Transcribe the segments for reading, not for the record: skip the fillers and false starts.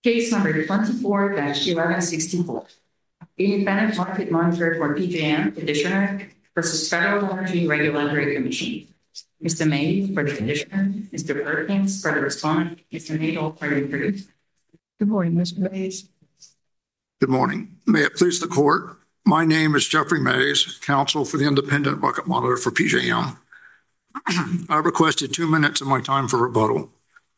Case number 24-1164. Independent Market Monitor for PJM Petitioner versus Federal Energy Regulatory Commission. Mr. May for the petitioner, Mr. Perkins for the respondent, Mr. Nadel for the producer. Good morning, Mr. Mays. Good morning. May it please the court. My name is Jeffrey Mays, counsel for the Independent Market Monitor for PJM. I requested 2 minutes of my time for rebuttal.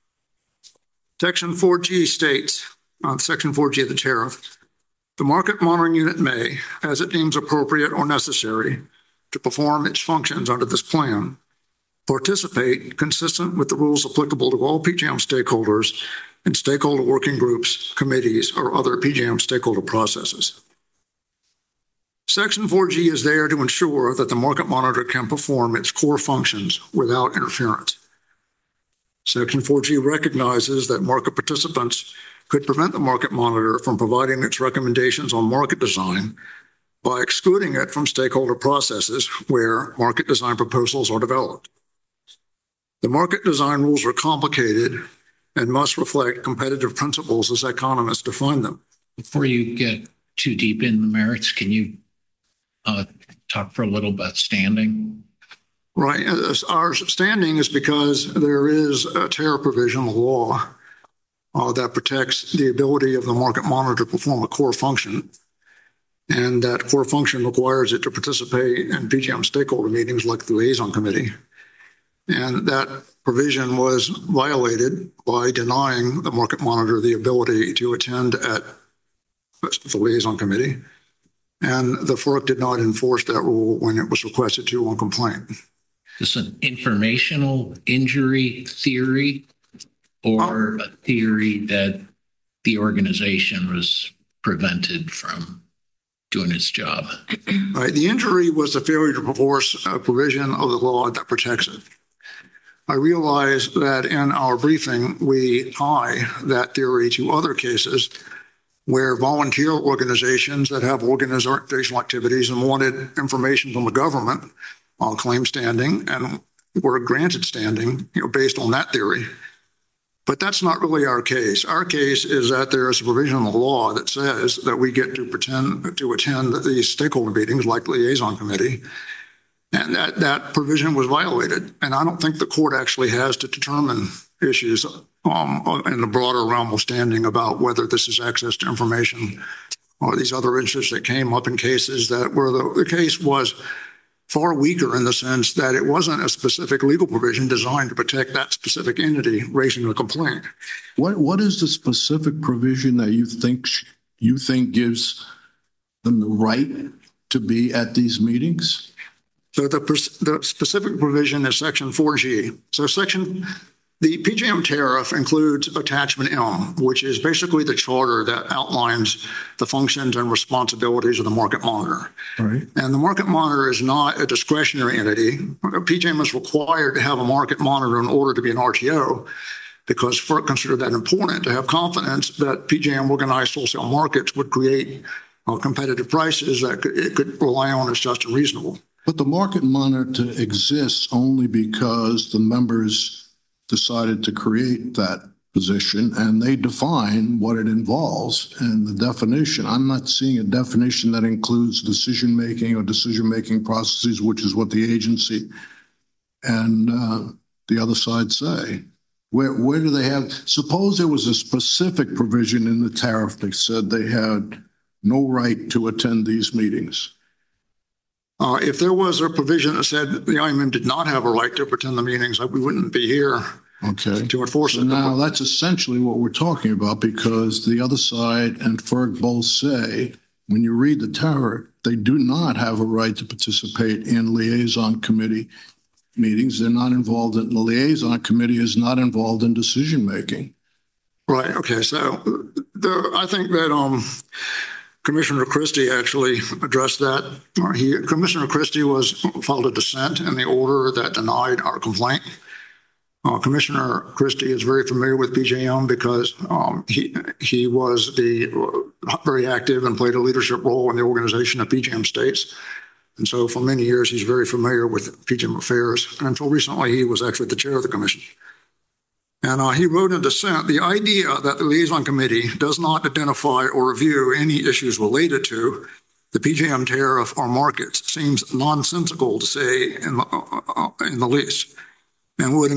Section 4G states, Section 4G of the tariff, the market monitoring unit may, as it deems appropriate or necessary to perform its functions under this plan, participate consistent with the rules applicable to all PJM stakeholders and stakeholder working groups, committees, or other PJM stakeholder processes. Section 4G is there to ensure that the market monitor can perform its core functions without interference. Section 4G recognizes that market participants could prevent the market monitor from providing its recommendations on market design by excluding it from stakeholder processes where market design proposals are developed. The market design rules are complicated and must reflect competitive principles as economists define them. Before you get too deep in the merits, can you talk for a little about standing? Right. Our standing is because there is a tariff provision in the law that protects the ability of the market monitor to perform a core function. And that core function requires it to participate in PJM stakeholder meetings like the liaison committee. And that provision was violated by denying the market monitor the ability to attend at the liaison committee. And the FERC did not enforce that rule when it was requested to on complaint. Is this an informational injury theory or a theory that the organization was prevented from doing its job? Right. The injury was the failure to enforce a provision of the law that protects it. I realize that in our briefing, we tie that theory to other cases where volunteer organizations that have organizational activities and wanted information from the government claim standing and were granted standing, based on that theory. But that's not really our case. Our case is that there is a provision in the law that says that we get to pretend to attend these stakeholder meetings like the liaison committee, and that provision was violated. And I don't think the court actually has to determine issues in the broader realm of standing about whether this is access to information or these other issues that came up in cases that where the case was far weaker in the sense that it wasn't a specific legal provision designed to protect that specific entity raising a complaint. What is the specific provision that you think gives them the right to be at these meetings? So the specific provision is Section 4G. So the PJM tariff includes Attachment M, which is basically the charter that outlines the functions and responsibilities of the market monitor. Right. And the market monitor is not a discretionary entity. PJM is required to have a market monitor in order to be an RTO because FERC considered that important to have confidence that PJM organized wholesale markets would create competitive prices that it could rely on as just and reasonable. But the market monitor exists only because the members decided to create that position and they define what it involves and the definition. I'm not seeing a definition that includes decision-making or decision-making processes, which is what the agency and the other side say. Where do they have, suppose there was a specific provision in the tariff that said they had no right to attend these meetings. If there was a provision that said the IMM did not have a right to attend the meetings, we wouldn't be here to enforce it. Now, that's essentially what we're talking about because the other side and FERC both say, when you read the tariff, they do not have a right to participate in liaison committee meetings. They're not involved in the liaison committee is not involved in decision-making. Right. Okay. So I think that Commissioner Christie actually addressed that. Commissioner Christie filed a dissent in the order that denied our complaint. Commissioner Christie is very familiar with PJM because he was very active and played a leadership role in the organization of PJM states. And so for many years, he's very familiar with PJM affairs. And until recently, he was actually the chair of the commission. And he wrote in dissent, the idea that the liaison committee does not identify or review any issues related to the PJM tariff or markets seems nonsensical, to say in the least, and would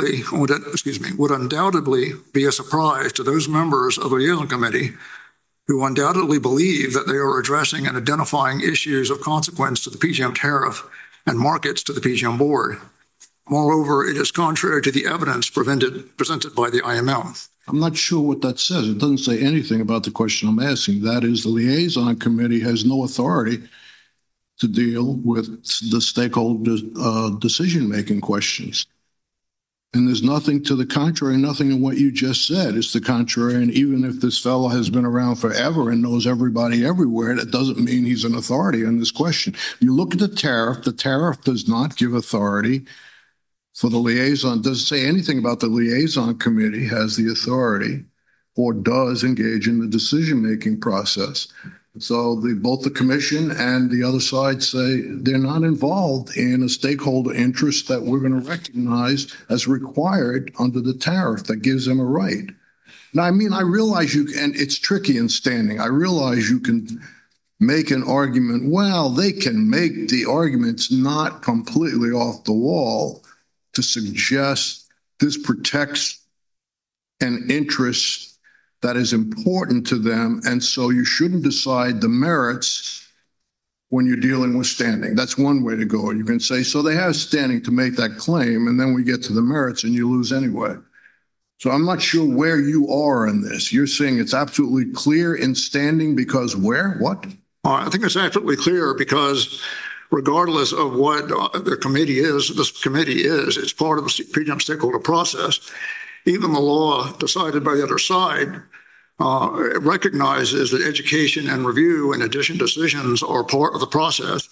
undoubtedly be a surprise to those members of the liaison committee who undoubtedly believe that they are addressing and identifying issues of consequence to the PJM tariff and markets to the PJM board. Moreover, it is contrary to the evidence presented by the IML. I'm not sure what that says. It doesn't say anything about the question I'm asking. That is, the liaison committee has no authority to deal with the stakeholder decision-making questions. And there's nothing to the contrary, nothing in what you just said is the contrary. And even if this fellow has been around forever and knows everybody everywhere, that doesn't mean he's an authority on this question. You look at the tariff does not give authority for the liaison. Doesn't say anything about the liaison committee has the authority or does engage in the decision-making process. So both the commission and the other side say they're not involved in a stakeholder interest that we're going to recognize as required under the tariff that gives them a right. Now, I mean, I realize and it's tricky in standing. I realize you can make an argument. Well, they can make the arguments not completely off the wall to suggest this protects an interest that is important to them, and so you shouldn't decide the merits when you're dealing with standing. That's one way to go. You can say, so they have standing to make that claim, and then we get to the merits and you lose anyway. So I'm not sure where you are in this. You're saying it's absolutely clear in standing because where? What? I think it's absolutely clear because regardless of what the committee is, this committee is, it's part of the PJM stakeholder process. Even the law decided by the other side recognizes that education and review and addition decisions are part of the process.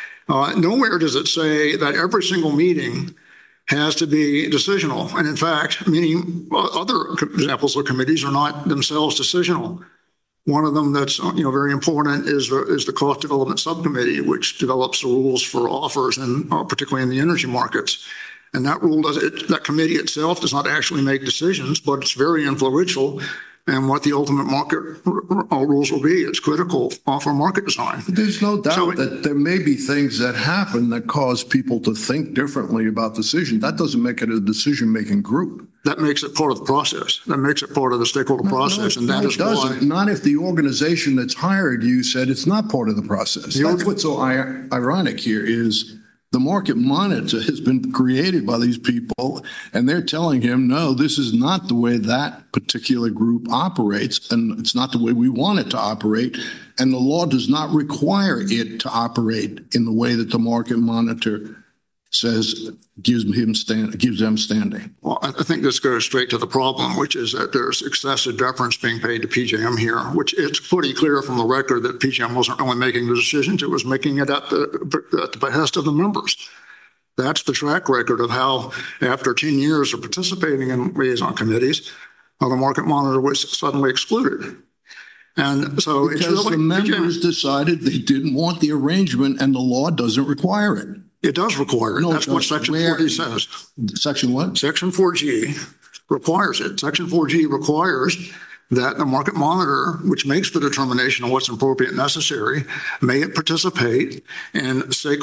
Nowhere does it say that every single meeting has to be decisional. And in fact, many other examples of committees are not themselves decisional. One of them that's very important is the cost development subcommittee, which develops the rules for offers and particularly in the energy markets. And that committee itself does not actually make decisions, but it's very influential in what the ultimate market rules will be. It's critical for market design. There's no doubt that there may be things that happen that cause people to think differently about decisions. That doesn't make it a decision-making group. That makes it part of the process. That makes it part of the stakeholder process. And that is why. Not if the organization that's hired you said it's not part of the process. That's what's so ironic here is the market monitor has been created by these people, and they're telling him, no, this is not the way that particular group operates, and it's not the way we want it to operate, and the law does not require it to operate in the way that the market monitor says gives them standing. Well, I think this goes straight to the problem, which is that there's excessive deference being paid to PJM here, which it's pretty clear from the record that PJM wasn't really making the decisions. It was making it at the behest of the members. That's the track record of how, after 10 years of participating in liaison committees, the market monitor was suddenly excluded. And so because the members decided they didn't want the arrangement and the law doesn't require it. It does require it. No, that's what Section 4G says. Section what? Section 4G requires it. Section 4G requires that the market monitor, which makes the determination of what's appropriate and necessary, may participate in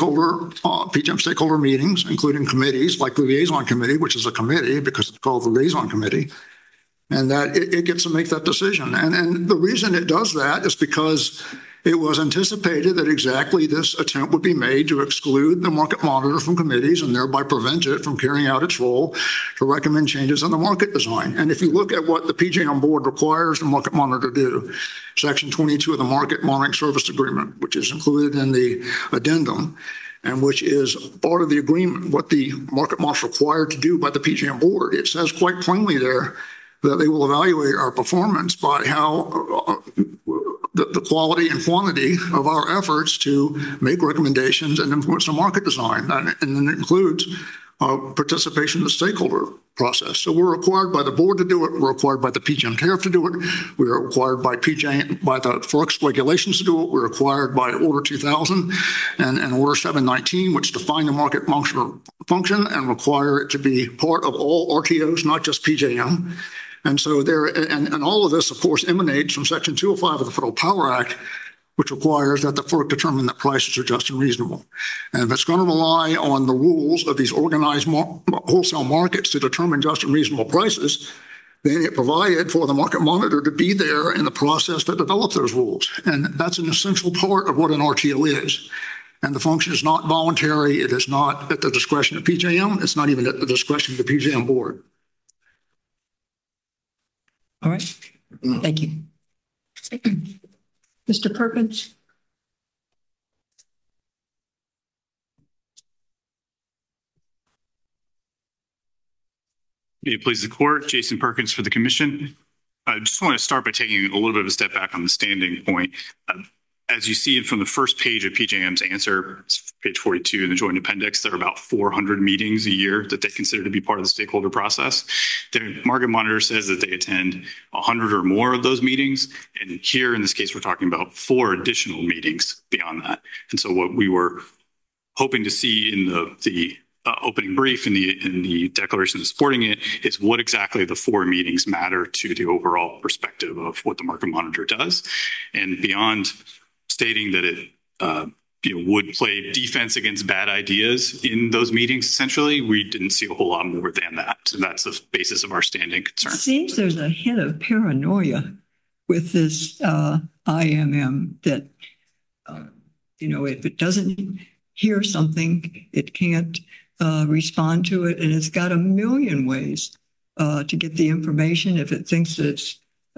PJM stakeholder meetings, including committees like the liaison committee, which is a committee because it's called the liaison committee, and that it gets to make that decision. And the reason it does that is because it was anticipated that exactly this attempt would be made to exclude the market monitor from committees and thereby prevent it from carrying out its role to recommend changes in the market design. And if you look at what the PJM board requires the market monitor to do, Section 22 of the Market Monitoring Service Agreement, which is included in the addendum, and which is part of the agreement, what the market monitor is required to do by the PJM board, it says quite plainly there that they will evaluate our performance by how the quality and quantity of our efforts to make recommendations and influence the market design. And it includes participation in the stakeholder process. So we're required by the board to do it. We're required by the PJM tariff to do it. We are required by the FERC's regulations to do it. We're required by Order 2000 and Order 719, which define the market function and require it to be part of all RTOs, not just PJM. And so and all of this, of course, emanates from Section 205 of the Federal Power Act, which requires that the FERC determine that prices are just and reasonable. And if it's going to rely on the rules of these organized wholesale markets to determine just and reasonable prices, then it provided for the market monitor to be there in the process that develops those rules. And that's an essential part of what an RTO is. And the function is not voluntary. It is not at the discretion of PJM. It's not even at the discretion of the PJM board. All right. Thank you. Mr. Perkins? May it please the court, Jason Perkins for the commission. I just want to start by taking a little bit of a step back on the standing point. As you see from the first page of PJM's answer, page 42 in the joint appendix, there are about 400 meetings a year that they consider to be part of the stakeholder process. The market monitor says that they attend 100 or more of those meetings. And here in this case, we're talking about 4 additional meetings beyond that. And so what we were hoping to see in the opening brief in the declaration supporting it is what exactly the 4 meetings matter to the overall perspective of what the market monitor does. And beyond stating that it would play defense against bad ideas in those meetings, essentially, we didn't see a whole lot more than that. So that's the basis of our standing concern. It seems there's a hint of paranoia with this IMM that, if it doesn't hear something, it can't respond to it. And it's got a million ways to get the information if it thinks it's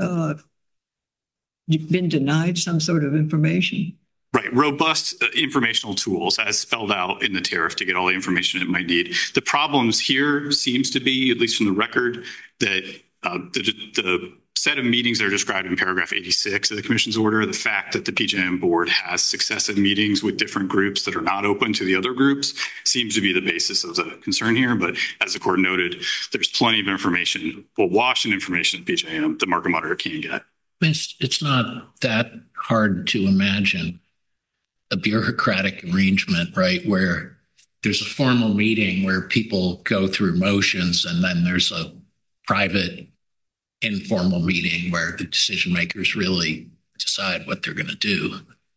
been denied some sort of information. Right. Robust informational tools as spelled out in the tariff to get all the information it might need. The problems here seems to be, at least from the record, that the set of meetings that are described in paragraph 86 of the commission's order, the fact that the PJM board has successive meetings with different groups that are not open to the other groups seems to be the basis of the concern here. But as the court noted, there's plenty of information, wash and information that PJM, the market monitor, can get. It's not that hard to imagine a bureaucratic arrangement, right, where there's a formal meeting where people go through motions and then there's a private informal meeting where the decision makers really decide what they're going to do.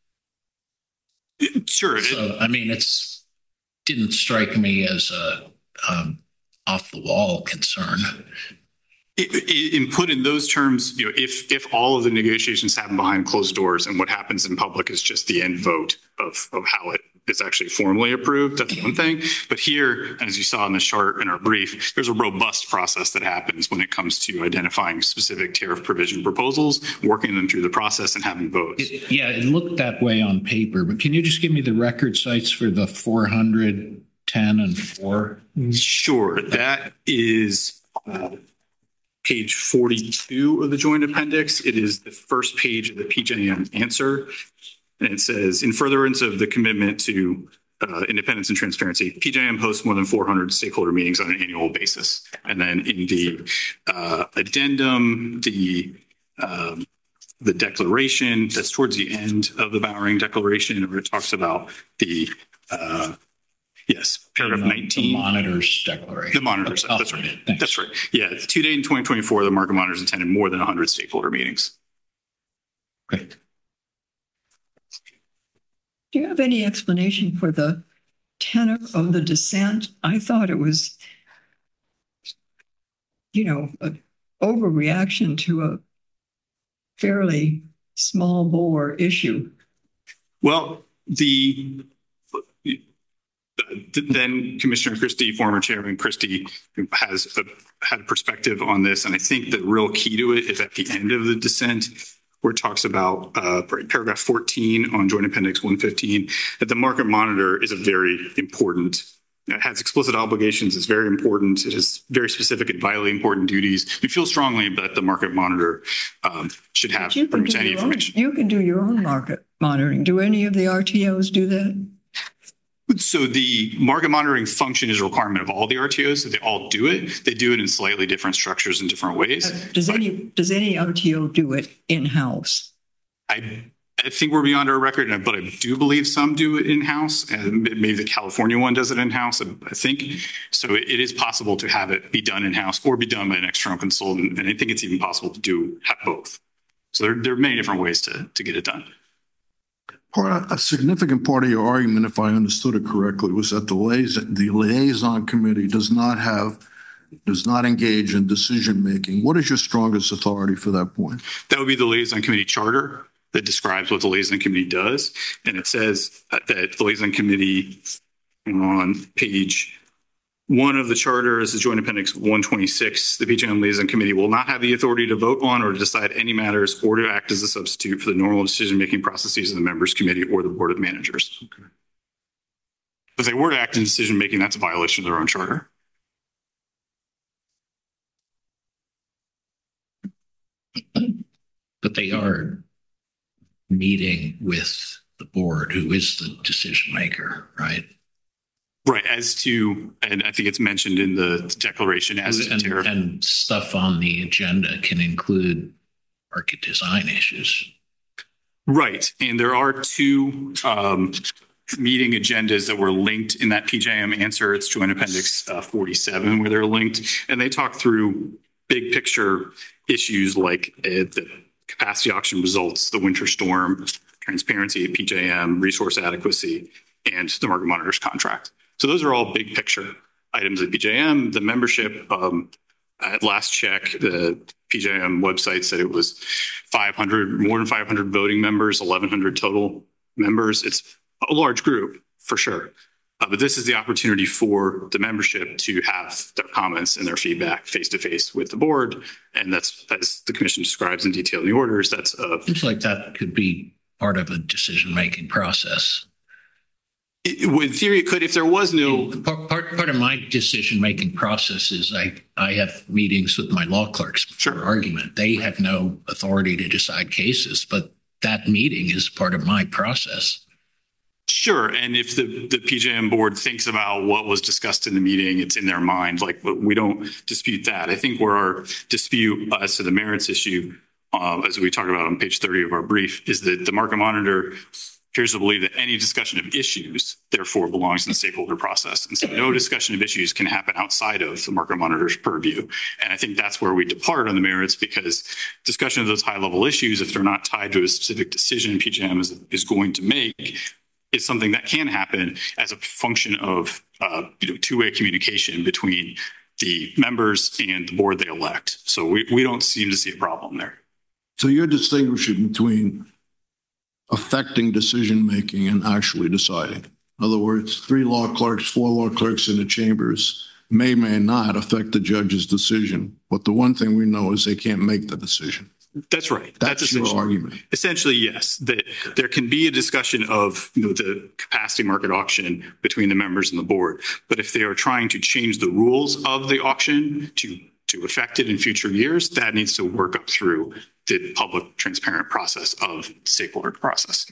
Sure. So, didn't strike me as a off the wall concern. In put in those terms, if all of the negotiations happen behind closed doors and what happens in public is just the end vote of how it is actually formally approved, that's one thing. But here, as you saw in the chart in our brief, there's a robust process that happens when it comes to identifying specific tariff provision proposals, working them through the process and having votes. It looked that way on paper, but can you just give me the record sites for the 410 and 4? Sure. That is page 42 of the joint appendix. It is the first page of the PJM answer. And it says, in furtherance of the commitment to independence and transparency, PJM hosts more than 400 stakeholder meetings on an annual basis. And then in the addendum, the declaration that's towards the end of the Bowering Declaration, where it talks about the paragraph 19. The monitor's declaration. The monitor's, that's right. Thanks. That's right. Yeah, to date in 2024, the market monitors attended more than 100 stakeholder meetings. Great. Do you have any explanation for the tenor of the dissent? I thought it was, an overreaction to a fairly small bore issue. Well, then Commissioner Christie, former Chairman Christie, has had a perspective on this. And I think the real key to it is at the end of the dissent, where it talks about paragraph 14 on Joint Appendix 115, that the market monitor is a very important, it has explicit obligations, it's very important, it has very specific and vitally important duties. We feel strongly that the market monitor should have pretty much any information. You can do your own market monitoring. Do any of the RTOs do that? So the market monitoring function is a requirement of all the RTOs, so they all do it. They do it in slightly different structures in different ways. Does any RTO do it in-house? I think we're beyond our record, but I do believe some do it in-house, and maybe the California one does it in-house, I think. So it is possible to have it be done in-house or be done by an external consultant, and I think it's even possible to have both. So there are many different ways to get it done. A significant part of your argument, if I understood it correctly, was that the liaison committee does not engage in decision-making. What is your strongest authority for that point? That would be the liaison committee charter that describes what the liaison committee does. And it says that the liaison committee on page 1 of the charter is the Joint Appendix 126. The PJM Liaison Committee will not have the authority to vote on or to decide any matters or to act as a substitute for the normal decision-making processes of the members committee or the board of managers. Okay. If they were to act in decision-making, that's a violation of their own charter. But they are meeting with the board, who is the decision maker, right? Right, and I think it's mentioned in the declaration and stuff on the agenda can include market design issues. Right, and there are 2 meeting agendas that were linked in that PJM answer. It's Joint Appendix 47 where they're linked, and they talk through big picture issues like the capacity auction results, the winter storm, transparency at PJM, resource adequacy, and the market monitor's contract. So those are all big picture items at PJM. The membership, at last check, the PJM website said it was more than 500 voting members, 1,100 total members. It's a large group for sure. But this is the opportunity for the membership to have their comments and their feedback face to face with the board. And that's, as the commission describes in detail in the orders, seems like that could be part of a decision-making process. In theory, it could, if there was no... Part of my decision-making process is I have meetings with my law clerks for argument. They have no authority to decide cases, but that meeting is part of my process. Sure. And if the PJM board thinks about what was discussed in the meeting, it's in their mind. Like, we don't dispute that. I think where our dispute as to the merits issue, as we talk about on page 30 of our brief, is that the market monitor appears to believe that any discussion of issues, therefore, belongs in the stakeholder process. And so no discussion of issues can happen outside of the market monitor's purview. And I think that's where we depart on the merits, because discussion of those high-level issues, if they're not tied to a specific decision PJM is going to make, is something that can happen as a function of two-way communication between the members and the board they elect. So we don't seem to see a problem there. So you're distinguishing between affecting decision-making and actually deciding. In other words, 3 law clerks, 4 law clerks in the chambers may not affect the judge's decision. But the one thing we know is they can't make the decision. That's right. That's your argument. Essentially, yes. That there can be a discussion of the capacity market auction between the members and the board. But if they are trying to change the rules of the auction to affect it in future years, that needs to work up through the public, transparent process of the stakeholder process.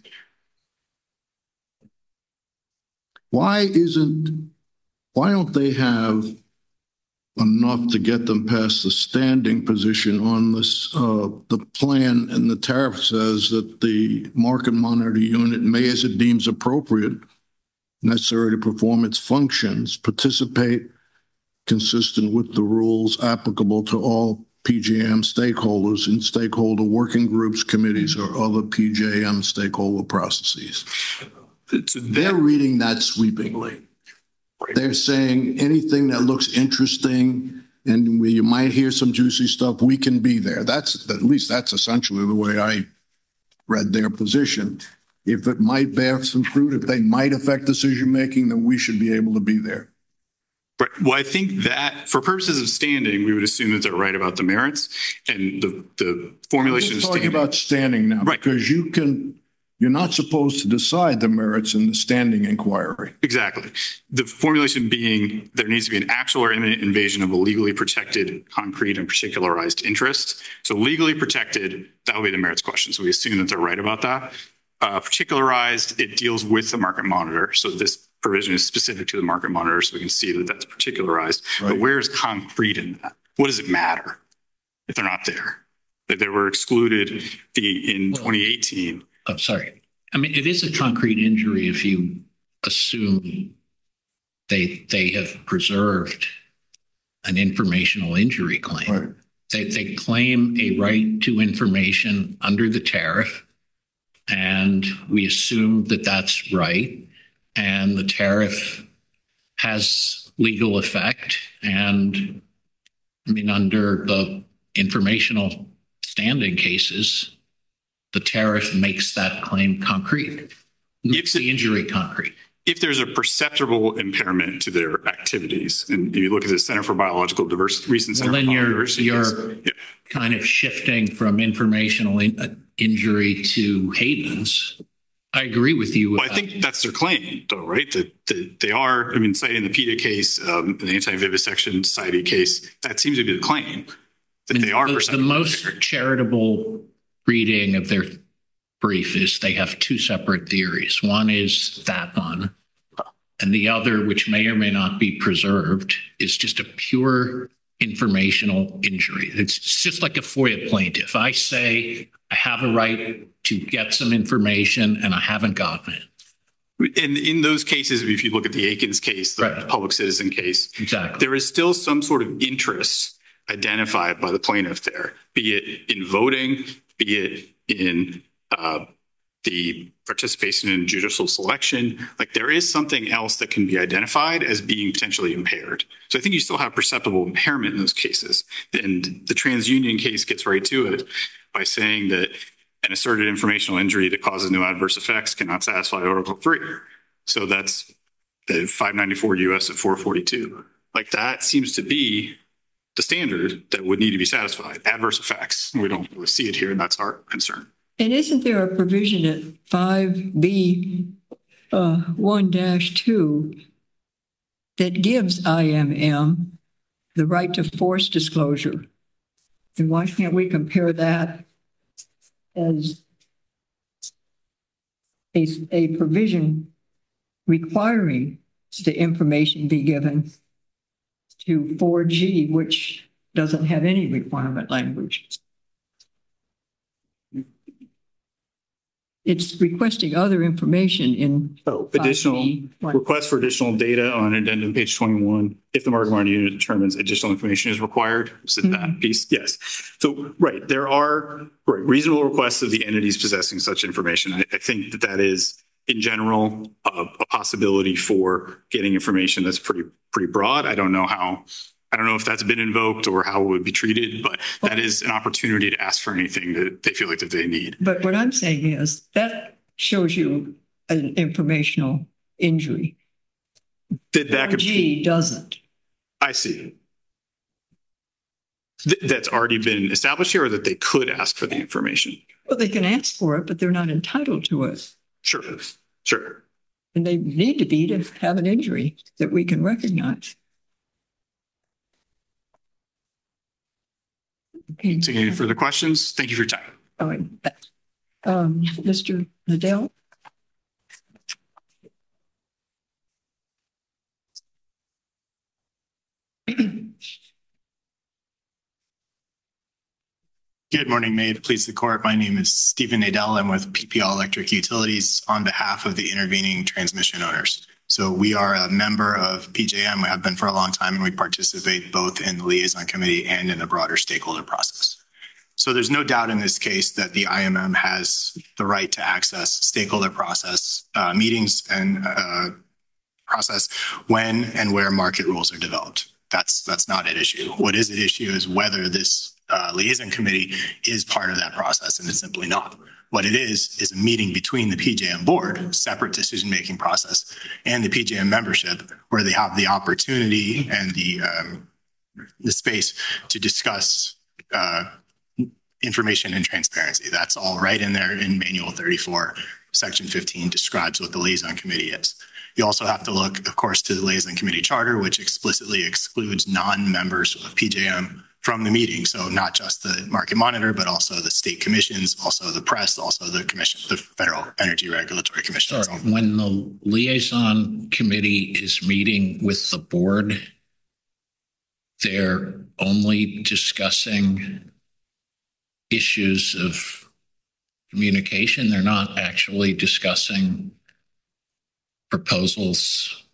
Why don't they have enough to get them past the standing position on this? The plan and the tariff says that the market monitor unit may, as it deems appropriate, necessary to perform its functions, participate consistent with the rules applicable to all PJM stakeholders in stakeholder working groups, committees, or other PJM stakeholder processes. They're reading that sweepingly. They're saying anything that looks interesting and where you might hear some juicy stuff, we can be there. At least that's essentially the way I read their position. If it might bear some fruit, if they might affect decision-making, then we should be able to be there. Right. Well, I think that for purposes of standing, we would assume that they're right about the merits and the formulation of standing. Talking about standing now, right? Because you're not supposed to decide the merits in the standing inquiry. Exactly. The formulation being there needs to be an actual or imminent invasion of a legally protected, concrete, and particularized interest. So legally protected, that will be the merits question. So we assume that they're right about that. Particularized, it deals with the market monitor. So this provision is specific to the market monitor, so we can see that that's particularized. But Right. where is concrete in that? What does it matter if they're not there? That they were excluded in 2018. I'm sorry. I mean, it is a concrete injury if you assume they have preserved an informational injury claim. Right. They claim a right to information under the tariff, and we assume that that's right, and the tariff has legal effect. And I mean, under the informational standing cases, the tariff makes that claim concrete, makes the injury concrete. If there's a perceptible impairment to their activities, and if you look at the Center for Biological Diversity, recent Center Well, then for you're Biodiversity case, kind of shifting from informational injury to havens. I agree with you. Well, I think that's their claim, though, right? That they are, I mean, citing the PETA case, the Anti-Vivisection Society case, that seems to be the claim, that they are the perceptible. most charitable reading of their brief is they have two separate theories. One is that one, and the other, which may or may not be preserved, is just a pure informational injury. It's just like a FOIA plaintiff. I say I have a right to get some information and I haven't gotten it. And in those cases, if you look at the Aikens case, the Right. public citizen case, Exactly. there is still some sort of interest identified by the plaintiff there, be it in voting, be it in the participation in judicial selection. Like, there is something else that can be identified as being potentially impaired. So I think you still have perceptible impairment in those cases. And the TransUnion case gets right to it by saying that an asserted informational injury that causes no adverse effects cannot satisfy Article 3. So that's the 594 US at 442. Like, that seems to be the standard that would need to be satisfied. Adverse effects. We don't really see it here, and that's our concern. And isn't there a provision at 5B 1-2 that gives IMM the right to force disclosure? And why can't we compare that as a provision requiring the information be given to 4G, which doesn't have any requirement language? It's requesting other information in Additional 5B. request for additional data on addendum page 21. If the market monitor unit determines additional information is required, is it that piece? Yes. So, right, there are reasonable requests of the entities possessing such information. I think that is, in general, a possibility for getting information that's pretty broad. I don't know if that's been invoked or how it would be treated, but that is an opportunity to ask for anything that they feel like that they need. But what I'm saying is that shows you an informational injury. That could G doesn't. I see. That's already been established here, or that they could ask for the information? Well, they can ask for it, but they're not entitled to it. Sure. And they need to be to have an injury that we can recognize. Okay. So any further questions? Thank you for your time. All right. Mr. Nadell? Good morning, may it please the court. My name is Stephen Nadell. I'm with PPL Electric Utilities on behalf of the intervening transmission owners. So we are a member of PJM. We have been for a long time, and we participate both in the liaison committee and in the broader stakeholder process. So there's no doubt in this case that the IMM has the right to access stakeholder process meetings and process when and where market rules are developed. That's not at issue. What is at issue is whether this liaison committee is part of that process, and it's simply not. What it is a meeting between the PJM board, separate decision-making process, and the PJM membership, where they have the opportunity and the space to discuss information and transparency. That's all right in there in Manual 34. Section 15 describes what the liaison committee is. You also have to look, of course, to the liaison committee charter, which explicitly excludes non-members of PJM from the meeting. So not just the market monitor, but also the state commissions, also the press, also the commission, the Federal Energy Regulatory Commission. Sorry, when the liaison committee is meeting with the board, they're only discussing issues of communication. They're not actually discussing proposals.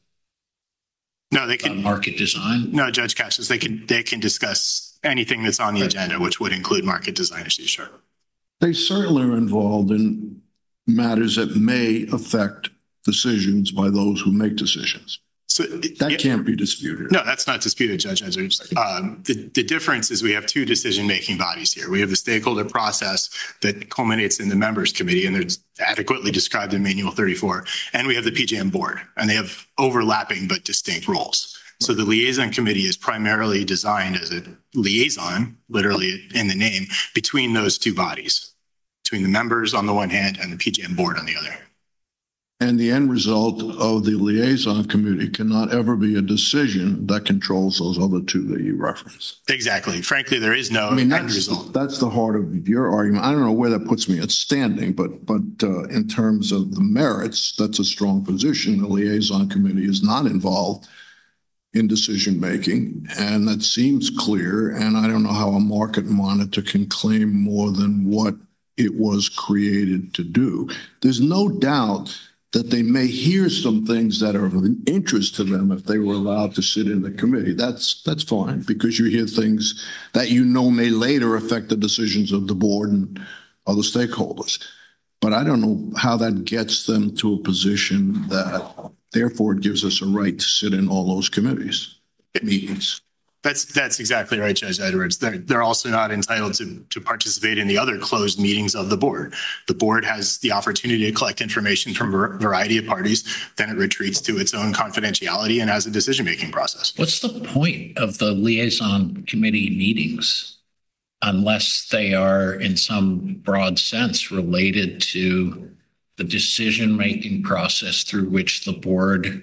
No, they can market design. No, Judge Cassius, they can discuss anything that's on the agenda, which would include market design issues. Sure. They certainly are involved in matters that may affect decisions by those who make decisions. So that can't be disputed. No, that's not disputed, Judge Edwards. The difference is we have two decision-making bodies here. We have the stakeholder process that culminates in the members committee, and they're adequately described in Manual 34. And we have the PJM board, and they have overlapping but distinct roles. So the liaison committee is primarily designed as a liaison, literally in the name, between those two bodies, between the members on the one hand and the PJM board on the other. And the end result of the liaison committee cannot ever be a decision that controls those other two that you referenced. Exactly. Frankly, there is no end result. That's the heart of your argument. I don't know where that puts me at standing, but in terms of the merits, that's a strong position. The liaison committee is not involved in decision making, and that seems clear. And I don't know how a market monitor can claim more than what it was created to do. There's no doubt that they may hear some things that are of interest to them if they were allowed to sit in the committee. That's fine, because you hear things that you know may later affect the decisions of the board and other stakeholders. But I don't know how that gets them to a position that therefore it gives us a right to sit in all those meetings. That's exactly right, Judge Edwards. They're also not entitled to participate in the other closed meetings of the board. The board has the opportunity to collect information from a variety of parties, then it retreats to its own confidentiality and has a decision-making process. What's the point of the liaison committee meetings unless they are in some broad sense related to the decision-making process through which the board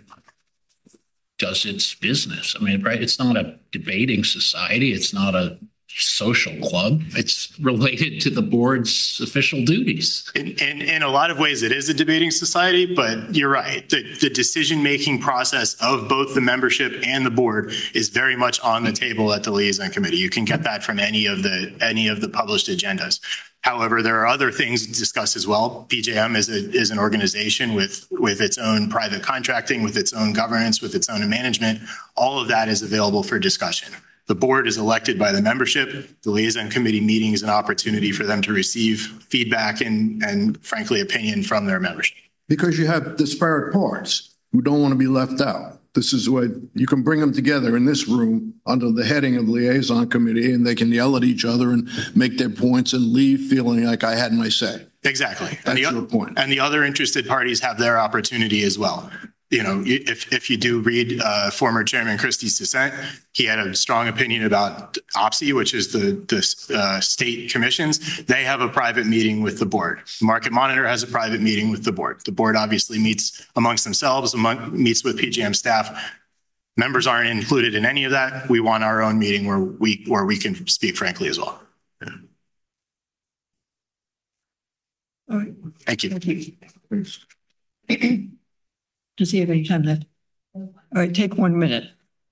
does its business? I mean, right, it's not a debating society. It's not a social club. It's related to the board's official duties. In a lot of ways, it is a debating society, but you're right. The decision-making process of both the membership and the board is very much on the table at the liaison committee. You can get that from any of the published agendas. However, there are other things discussed as well. PJM is an organization with its own private contracting, with its own governance, with its own management. All of that is available for discussion. The board is elected by the membership. The liaison committee meeting is an opportunity for them to receive feedback and frankly, opinion from their membership. Because you have disparate parts who don't want to be left out. This is what you can bring them together in this room under the heading of the liaison committee, and they can yell at each other and make their points and leave feeling like I had my say. Exactly. That's your point. And the other interested parties have their opportunity as well. You know, if you do read former Chairman Christie's dissent, he had a strong opinion about OPSI, which is the state commissions. They have a private meeting with the board. The Market Monitor has a private meeting with the board. The board obviously meets amongst themselves, meets with PJM staff. Members aren't included in any of that. We want our own meeting where we can speak frankly as well. All right. Thank you. Thank you. Does he have any time left? All right, take 1 minute.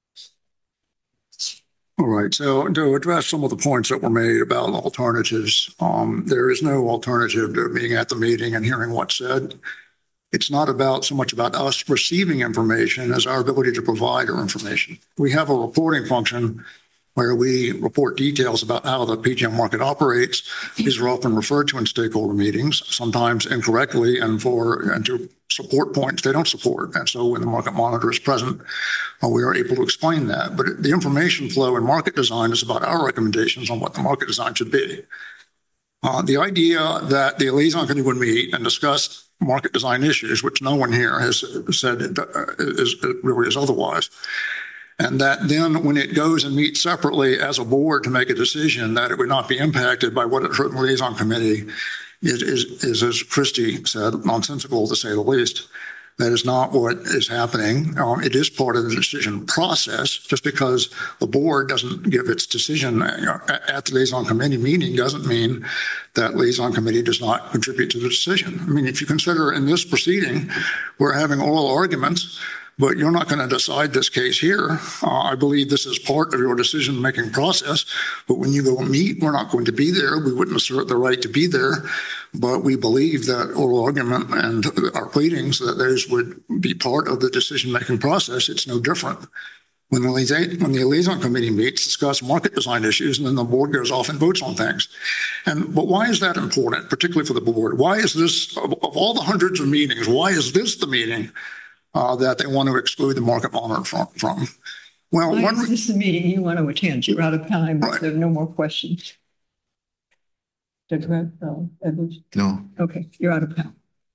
All right, so to address some of the points that were made about alternatives, there is no alternative to being at the meeting and hearing what's said. It's not so much about us receiving information as our ability to provide our information. We have a reporting function where we report details about how the PJM market operates. These are often referred to in stakeholder meetings, sometimes incorrectly, and to support points they don't support. And so when the market monitor is present, we are able to explain that. But the information flow in market design is about our recommendations on what the market design should be. The idea that the liaison committee would meet and discuss market design issues, which no one here has said is otherwise, and that then when it goes and meets separately as a board to make a decision that it would not be impacted by what it heard in the liaison committee is, as Christie said, nonsensical to say the least. That is not what is happening. It is part of the decision process. Just because the board doesn't give its decision at the liaison committee meeting doesn't mean that liaison committee does not contribute to the decision. I mean, if you consider in this proceeding, we're having oral arguments, but you're not going to decide this case here. I believe this is part of your decision-making process, but when you go meet, we're not going to be there. We wouldn't assert the right to be there, but we believe that oral argument and our pleadings, that those would be part of the decision-making process. It's no different. When the liaison committee meets, discuss market design issues, and then the board goes off and votes on things. But why is that important, particularly for the board? Why is this, of all the hundreds of meetings, why is this the meeting that they want to exclude the market monitor from? Well, why is this the meeting you want to attend? You're out of time. Right. There are no more questions. Judge Edwards? No. Okay, you're out of time.